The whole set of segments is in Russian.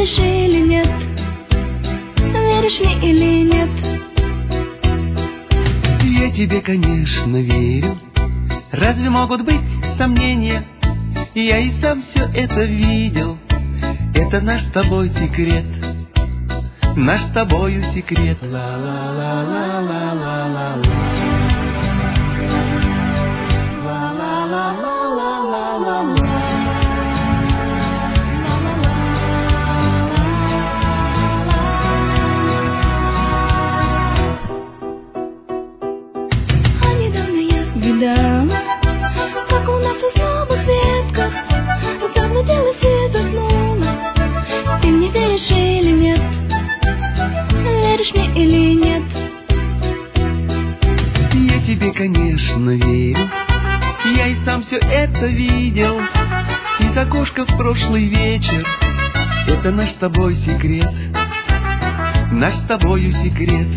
веришь или нет? Веришь мне или нет? Я тебе, конечно, верю. Разве могут быть сомнения? Я и сам все это видел. Это наш с тобой секрет. Наш с тобою секрет. Ла-ла-ла-ла-ла-ла-ла. Видала, как у нас в слабых ветках заблудилась и заснула. Ты мне веришь или нет? Веришь мне или нет? Я тебе, конечно, верю. Я и сам все это видел. Из окошка в прошлый вечер. Это наш с тобой секрет. Наш с тобою секрет.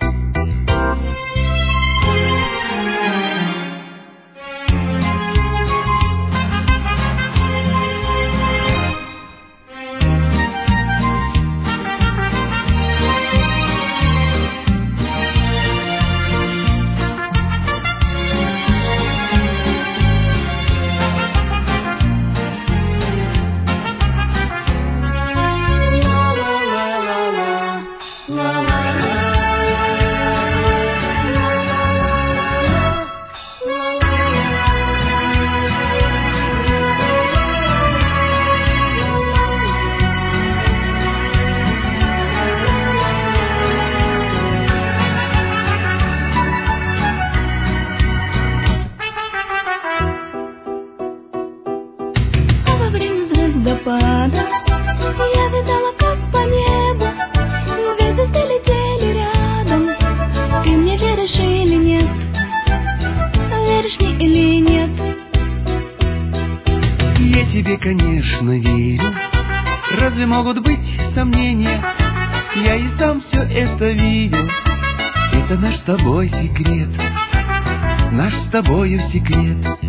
Звездопада я видала, как по небу звезды летели рядом. Ты мне веришь или нет? Веришь мне или нет? Я тебе, конечно, верю. Разве могут быть сомнения? Я и сам все это видел. Это наш с тобой секрет. Наш с тобою секрет.